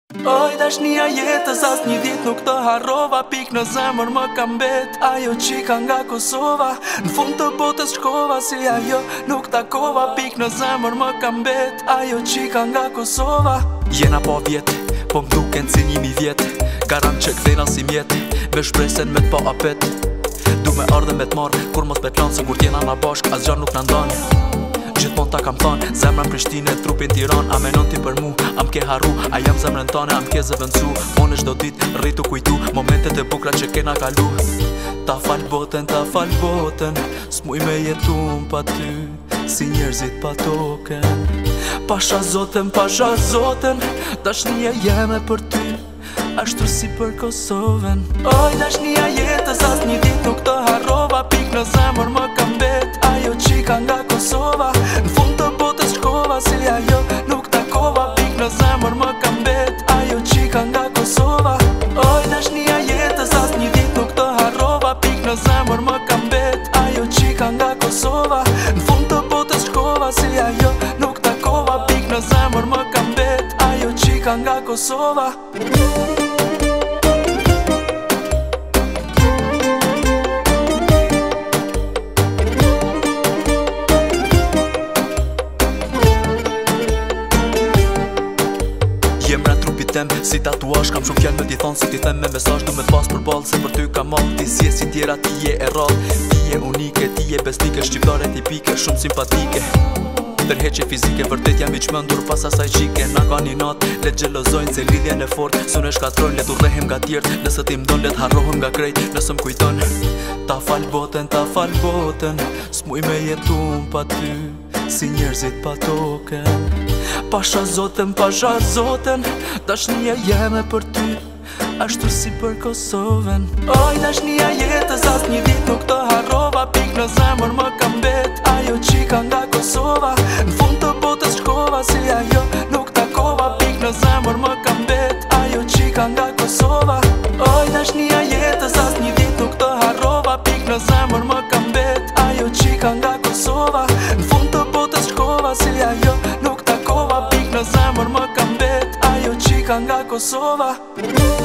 Oj, dashnia jetës as një dit nuk të harrova. Pik në zemër më kam bet ajo qika nga Kosova. Në fund të botës shkova si ajo nuk takova. Pik në zemër më kam bet ajo qika nga Kosova. Jena po vjet, po m'duken si 1000 vjet. Garant që kthena si mjet, me shpresen me t'pa apet. Du me ardhe me t'marrë, kur mos petlan se kur t'jena na bashk, as gjarë nuk në ndan. Gjithmon ta kam thonë, zemra në Prishtinë, trupin Tiran. A menon ti për mu, am ke harru, a jam zemrën tane, am ke zëvëndsu. Mone shdo dit, rritu kujtu, momentet e bukra që kena kalu. Ta fal botën, s'muj me jetun pa ty, si njerëzit pa token. Pasha zoten, dashnia jeme për ty, ashtu si për Kosovën. Oj, dashnia jetës as një dit nuk të harrova. Pik në zemër më kam bet ajo qika nga Kosova. Në fund të botës shkova si ajo nuk takova. Pik në zemër më kam bet ajo qika nga Kosova. Oj, dashnia jetës as një dit nuk të harrova. Pik në zemër më kam bet ajo qika nga Kosova. Në fund të botës shkova si ajo nuk takova. Pik në zemër më kam bet ajo qika nga Kosova. Jem rend trupit tem, si tatuash, kam shumë fjall me t'i thonë. Si t'i them me mesazh, du me t'pas për balë, se për ty kam mal. Ti si e si tjera, ti je e rall, ti je unike, ti je besnike, shqiptare tipike, shumë simpatike. Tërheqe fizike, vërtet jam i qmendur pas asaj qike. Na ka një natë, let gjelozojnë se lidhjen e fort. Sun e shkatrojnë, let u rrehim nga tjertë. Nëse ti m'don, let harrohim nga krejt, nëse m'kujton. Ta fal botën, s'muj me jetun pa ty, si njerëzit pa token. Pasha zoten, dashnia jeme për ty, ashtu si për Kosovën. Oj, dashnia jetës as një dit nuk të harrova. Pik në zemër më kam bet ajo qika nga Kosova. Në fund të botës shkova si ajo nuk takova. Pik në zemër më kam bet ajo qika nga Kosova. Oj, dashnia jetës as një dit nuk të harrova. Pik në zemër më kam bet ajo qika nga Kosova. Në fund të botës shkova si ajo nuk takova. Pik në zemër më kam bet ajo qika nga Kosova.